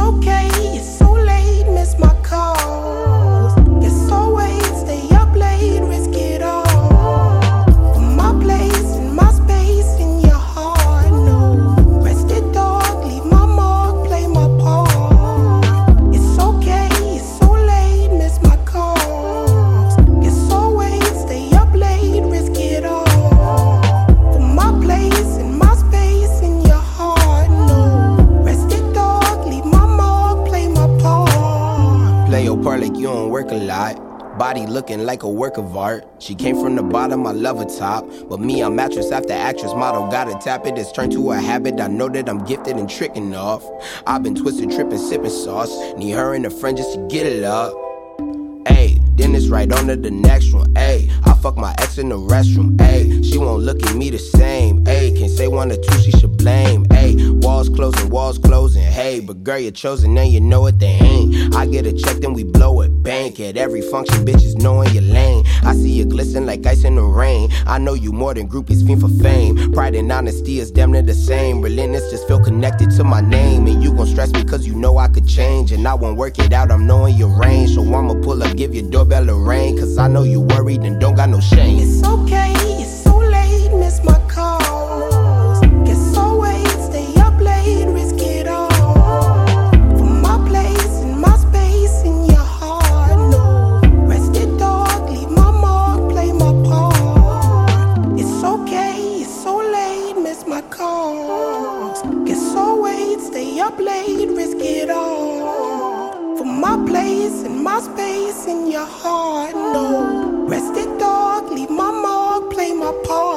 okay, it's so late, miss my calls. Guess always stay up late, risk it all. For my place and my space in your heart, no. Rest it dog, leave my mark, play my part. It's okay, it's so late, miss my calls. Guess always stay up late, risk it all. For my place and my space in your heart, no. Rest it dog, leave my mark, play my part. Play your part like you don't work a lot. Body looking like a work of art. She came from the bottom, I love her top. But me, I'm actress after actress model. Gotta tap it, it's turned to a habit. I know that I'm gifted and tricking off. I've been twisted, tripping, sipping sauce. Need her and a friend just to get it up. Ayy, then it's right on to the next one. Ayy, I fuck my ex in the restroom. Ayy, she won't look at me the same. Ayy, can't say one or two, she should blame. Ayy, walls closing. Hey, but girl, you're chosen and you know what they ain't. I get a check, then we blow it. Bank at every function, bitches knowing your lane. I see you glisten like ice in the rain. I know you more than groupies fiend for fame. Pride and honesty is damn near the same. Relentless just feel connected to my name. And you gon' stress me cause you know I could change. And I won't work it out, I'm knowing your range. So I'ma pull up, give your doorbell a ring. Cause I know you worried and don't got no shame. It's okay, it's so late, miss my calls. Guess always stay up late, risk it all. For my place and my space in your heart, no. Rest it dog, leave my mark, play my part. It's okay, it's so late, miss my calls. Guess always stay up late, risk it all. For my place and my space in your heart, no. Rest it dog, leave my mark, play my part.